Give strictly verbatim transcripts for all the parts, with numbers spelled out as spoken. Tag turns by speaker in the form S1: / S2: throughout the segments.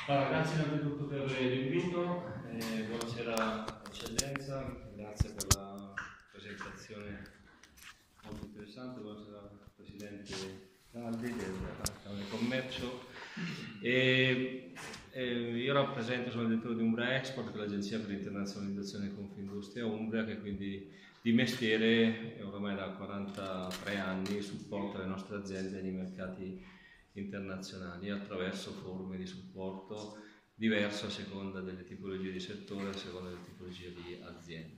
S1: Allora, grazie innanzitutto per l'invito, eh, buonasera Eccellenza, grazie per la presentazione molto interessante, buonasera Presidente Caldi della Camera di Commercio. E, eh, io rappresento, sono il direttore di Umbra Export, che è l'agenzia per l'internazionalizzazione di Confindustria Umbria, che quindi di mestiere ormai da quarantatré anni supporta le nostre aziende nei mercati internazionali attraverso forme di supporto diverse a seconda delle tipologie di settore, a seconda delle tipologie di azienda.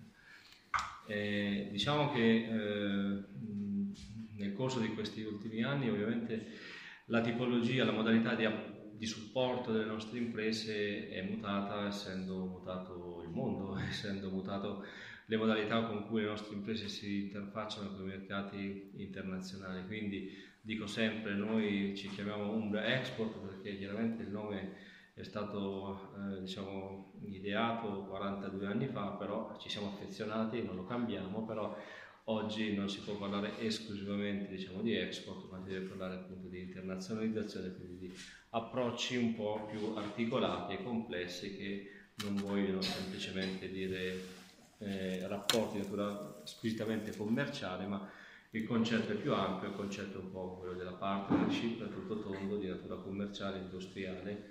S1: Eh, diciamo che eh, nel corso di questi ultimi anni ovviamente la tipologia, la modalità di, di supporto delle nostre imprese è mutata, essendo mutato il mondo, essendo mutato le modalità con cui le nostre imprese si interfacciano con i mercati internazionali. Quindi dico sempre, noi ci chiamiamo Umbra Export perché chiaramente il nome è stato eh, diciamo, ideato quarantadue anni fa, però ci siamo affezionati, non lo cambiamo, però oggi non si può parlare esclusivamente diciamo, di export, ma si deve parlare appunto di internazionalizzazione, quindi di approcci un po' più articolati e complessi che non vogliono semplicemente dire eh, rapporti di natura squisitamente commerciale, ma il concetto è più ampio, il concetto è un po' quello della partnership a tutto tondo di natura commerciale, industriale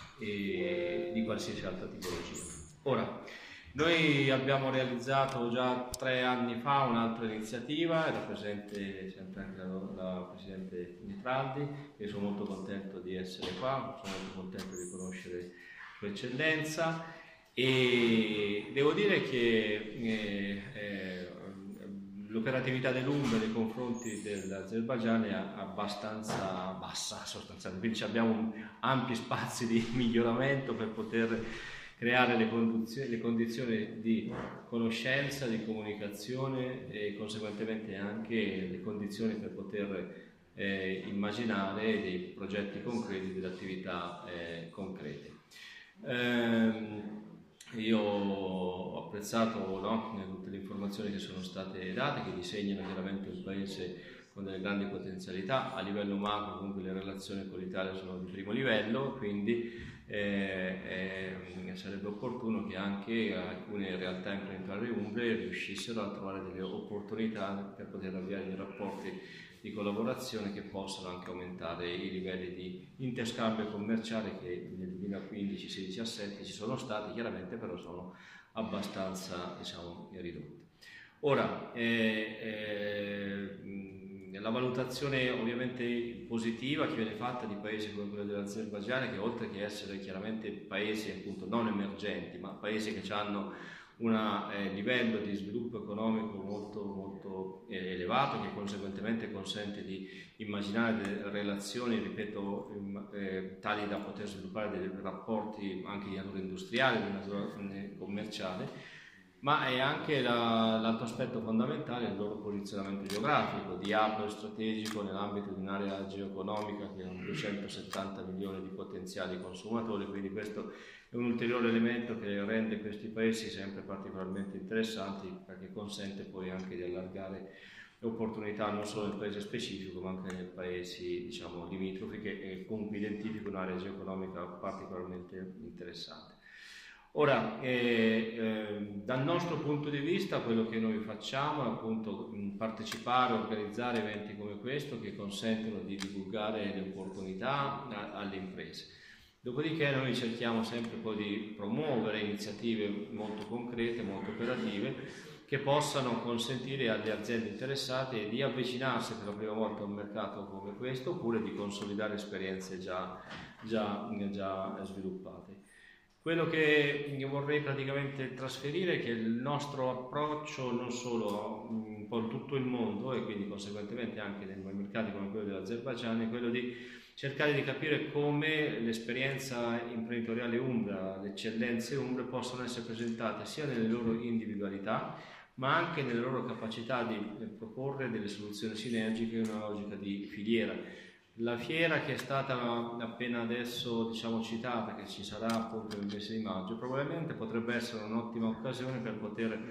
S1: e di qualsiasi altra tipologia. Ora, noi abbiamo realizzato già tre anni fa un'altra iniziativa, era presente sempre anche la, la Presidente Nitraldi, e sono molto contento di essere qua, sono molto contento di conoscere Sua Eccellenza e devo dire che eh, eh, l'operatività dell'Umbria nei confronti dell'Azerbaigian è abbastanza bassa sostanzialmente, quindi abbiamo ampi spazi di miglioramento per poter creare le condizioni, le condizioni di conoscenza, di comunicazione e conseguentemente anche le condizioni per poter eh, immaginare dei progetti concreti, delle attività eh, concrete. Ehm, io ho apprezzato no, tutte le informazioni che sono state date, che disegnano chiaramente un paese con delle grandi potenzialità. A livello macro comunque le relazioni con l'Italia sono di primo livello, quindi eh, eh, sarebbe opportuno che anche alcune realtà imprenditoriali umbre riuscissero a trovare delle opportunità per poter avviare dei rapporti di collaborazione che possano anche aumentare i livelli di interscambio commerciale che nel duemilaquindici, sedici e sette ci sono stati, chiaramente però sono abbastanza diciamo, ridotti. Ora, eh, eh, la valutazione ovviamente positiva che viene fatta di paesi come quello dell'Azerbaigian, che oltre che essere chiaramente paesi appunto non emergenti, ma paesi che hanno un eh, livello di sviluppo economico molto, molto eh, elevato, che conseguentemente consente di immaginare delle relazioni, ripeto, eh, tali da poter sviluppare dei rapporti anche di natura industriale, di natura commerciale, ma è anche la, l'altro aspetto fondamentale il loro posizionamento geografico, di hub strategico nell'ambito di un'area geoeconomica che ha duecentosettanta milioni di potenziali consumatori, quindi questo è un ulteriore elemento che rende questi paesi sempre particolarmente interessanti perché consente poi anche di allargare le opportunità non solo nel paese specifico ma anche nei paesi diciamo, limitrofi che comunque identificano un'area geoeconomica particolarmente interessante. Ora, eh, eh, dal nostro punto di vista quello che noi facciamo è appunto mh, partecipare, organizzare eventi come questo che consentono di divulgare le opportunità a, alle imprese. Dopodiché noi cerchiamo sempre poi di promuovere iniziative molto concrete, molto operative, che possano consentire alle aziende interessate di avvicinarsi per la prima volta a un mercato come questo oppure di consolidare esperienze già, già, già sviluppate. Quello che vorrei praticamente trasferire è che il nostro approccio non solo un po' in tutto il mondo e quindi conseguentemente anche nei mercati come quello dell'Azerbaigian è quello di cercare di capire come l'esperienza imprenditoriale umbra, le eccellenze umbre possono essere presentate sia nelle loro individualità ma anche nelle loro capacità di proporre delle soluzioni sinergiche in una logica di filiera. La fiera che è stata appena adesso diciamo, citata, che ci sarà appunto nel mese di maggio, probabilmente potrebbe essere un'ottima occasione per poter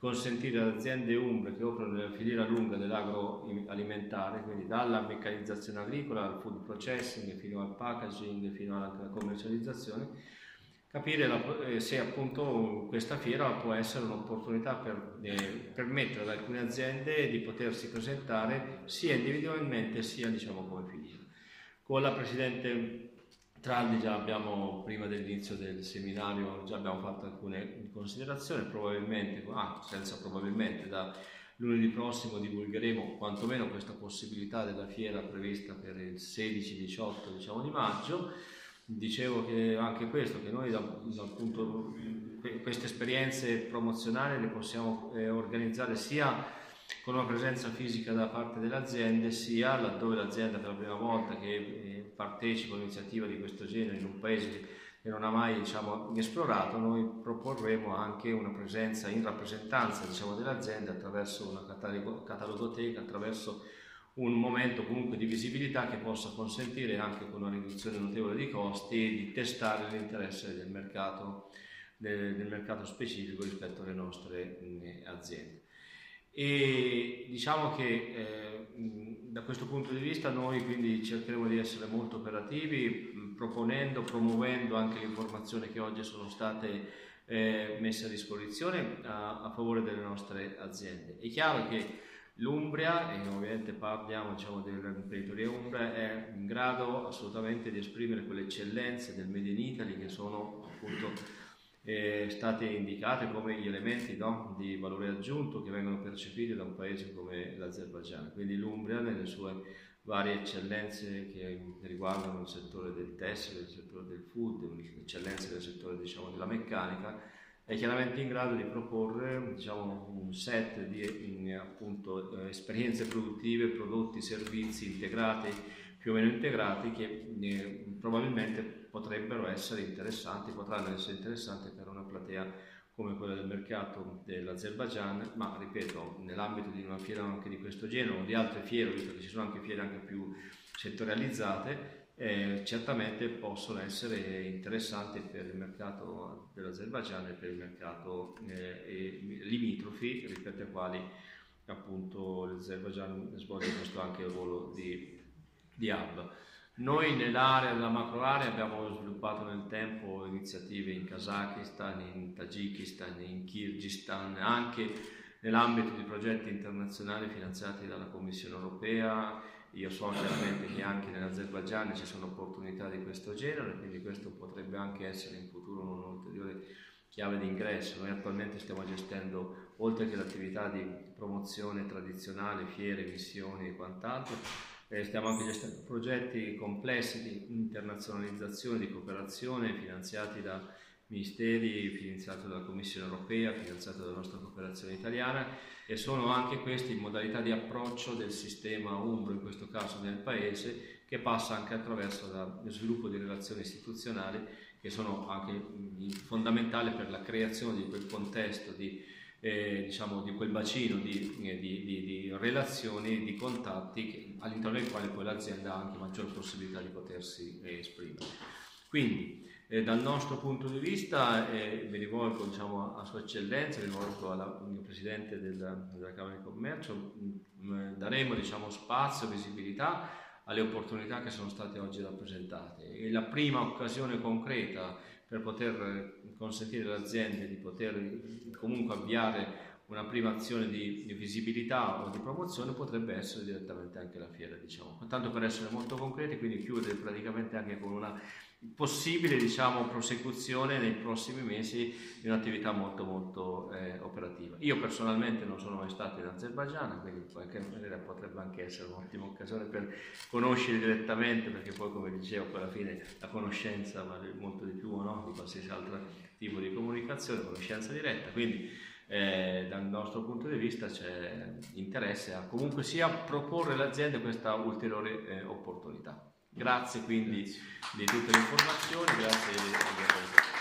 S1: consentire alle aziende umbre che operano nella filiera lunga dell'agroalimentare, quindi dalla meccanizzazione agricola al food processing fino al packaging, fino anche alla commercializzazione, capire la, se appunto questa fiera può essere un'opportunità per eh, permettere ad alcune aziende di potersi presentare sia individualmente sia diciamo come filiera. Con la Presidente Tralli già abbiamo, prima dell'inizio del seminario, già abbiamo fatto alcune considerazioni, probabilmente, ah, senza probabilmente, da lunedì prossimo divulgheremo quantomeno questa possibilità della fiera prevista per il sedici diciotto diciamo, di maggio. Dicevo che anche questo, che noi da, da appunto, queste esperienze promozionali le possiamo eh, organizzare sia con una presenza fisica da parte delle aziende, sia laddove l'azienda per la prima volta che eh, partecipa a un'iniziativa di questo genere in un paese che non ha mai diciamo, esplorato, noi proporremo anche una presenza in rappresentanza diciamo, dell'azienda attraverso una catalogo, catalogoteca, attraverso un momento comunque di visibilità che possa consentire anche con una riduzione notevole di costi di testare l'interesse del mercato, del, del mercato specifico rispetto alle nostre mh, aziende. E diciamo che eh, da questo punto di vista noi quindi cercheremo di essere molto operativi, mh, proponendo, promuovendo anche le informazioni che oggi sono state eh, messe a disposizione a, a favore delle nostre aziende. È chiaro che l'Umbria, e ovviamente parliamo diciamo, dell'imprenditoria Umbria, è in grado assolutamente di esprimere quelle eccellenze del Made in Italy che sono appunto eh, state indicate come gli elementi no, di valore aggiunto che vengono percepiti da un paese come l'Azerbaigian. Quindi l'Umbria nelle sue varie eccellenze che riguardano il settore del tessile, il settore del food, le eccellenze del settore diciamo, della meccanica, è chiaramente in grado di proporre diciamo, un set di in, appunto, eh, esperienze produttive, prodotti, servizi integrati, più o meno integrati, che eh, probabilmente potrebbero essere interessanti, potranno essere interessanti per una platea come quella del mercato dell'Azerbaigian, ma ripeto, nell'ambito di una fiera anche di questo genere o di altre fiere, visto che ci sono anche fiere anche più settorializzate, Eh, certamente possono essere interessanti per il mercato dell'Azerbaigian e per il mercato eh, limitrofi, rispetto ai quali appunto l'Azerbaigian svolge questo anche il ruolo di, di hub. Noi nell'area della macro area abbiamo sviluppato nel tempo iniziative in Kazakistan, in Tagikistan, in Kirghizistan, anche nell'ambito di progetti internazionali finanziati dalla Commissione Europea. Io so chiaramente che anche nell'Azerbaigian ci sono opportunità di questo genere, quindi questo potrebbe anche essere in futuro un'ulteriore chiave di ingresso. Noi attualmente stiamo gestendo, oltre che l'attività di promozione tradizionale, fiere, missioni e quant'altro, eh, stiamo anche gestendo progetti complessi di internazionalizzazione, di cooperazione, finanziati da ministeri, finanziati dalla Commissione Europea, finanziati dalla nostra cooperazione italiana, e sono anche questi in modalità di approccio del sistema umbro, in questo caso nel paese, che passa anche attraverso lo sviluppo di relazioni istituzionali che sono anche fondamentali per la creazione di quel contesto, di, eh, diciamo, di quel bacino di, di, di, di relazioni, di contatti che, all'interno dei quali poi l'azienda ha anche maggior possibilità di potersi eh, esprimere. Quindi, Eh, dal nostro punto di vista, eh, mi rivolgo diciamo, a Sua Eccellenza, mi rivolgo al Presidente della, della Camera di Commercio, mh, daremo diciamo, spazio e visibilità alle opportunità che sono state oggi rappresentate. E la prima occasione concreta per poter consentire alle aziende di poter comunque avviare una prima azione di, di visibilità o di promozione potrebbe essere direttamente anche la fiera, diciamo. Tanto per essere molto concreti, quindi chiudere praticamente anche con una possibile diciamo, prosecuzione nei prossimi mesi di un'attività molto molto eh, operativa. Io personalmente non sono mai stato in Azerbaigian, quindi in qualche maniera potrebbe anche essere un'ottima occasione per conoscere direttamente, perché poi come dicevo poi alla fine la conoscenza vale molto di più no? di qualsiasi altro tipo di comunicazione, conoscenza diretta, quindi eh, dal nostro punto di vista c'è interesse a comunque sia proporre alle aziende questa ulteriore eh, opportunità. Grazie quindi grazie. di tutte le informazioni, grazie.